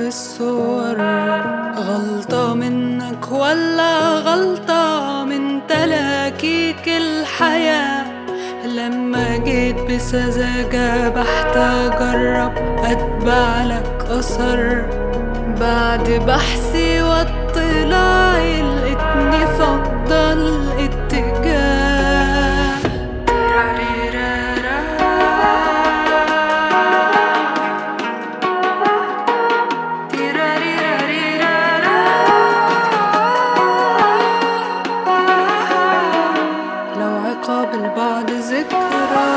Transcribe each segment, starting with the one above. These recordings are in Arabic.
الصور. غلطة منك ولا غلطة من تلاكيك الحياة؟ لما جيت بسذاجة بحتى أجرب أتبع لك أثر، بعد بحثي واطلاعي لقيتني فضل اتجاه. لو عقاب البعد ذكرى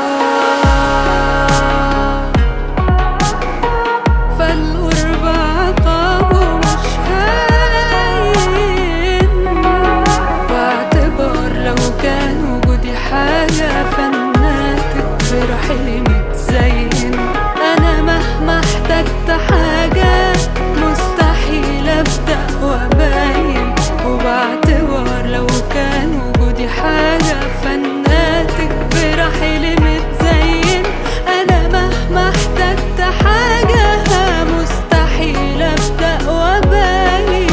فالقرب عقابه مش هين، واعتبار لو كان وجودي حاجة فناتك برحلي متزين. أنا مهما احتجت حاجة مستحيل أبدأ وأبين، وباعتبار لو كان وجودي حاجة فناتك برحلي متزين. أنا مهما احتجت حاجة مستحيل أبدأ وأبين.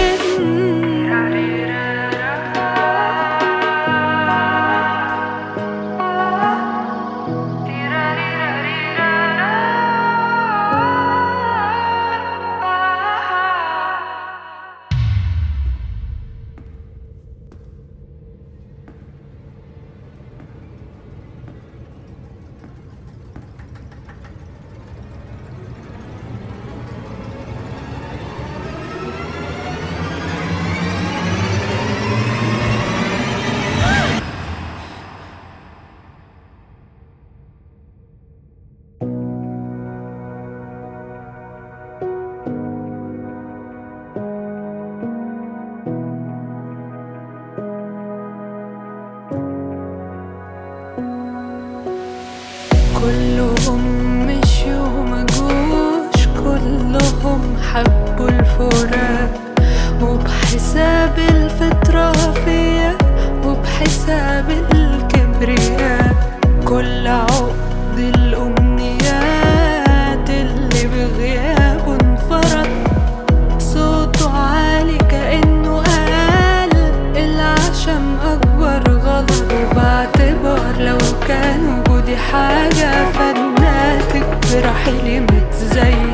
كلهم مشيوا ومجوش، كلهم حبوا الفراق، وبحساب الفطرة فيا وبحساب الكبرياء. كل عقد الأمنيات اللي بغيابه انفرد، صوته عالي كأنه قال العشم أكبر غلط. وباعتبار لو كان وجودي حاجة فناتك برحلي متزين.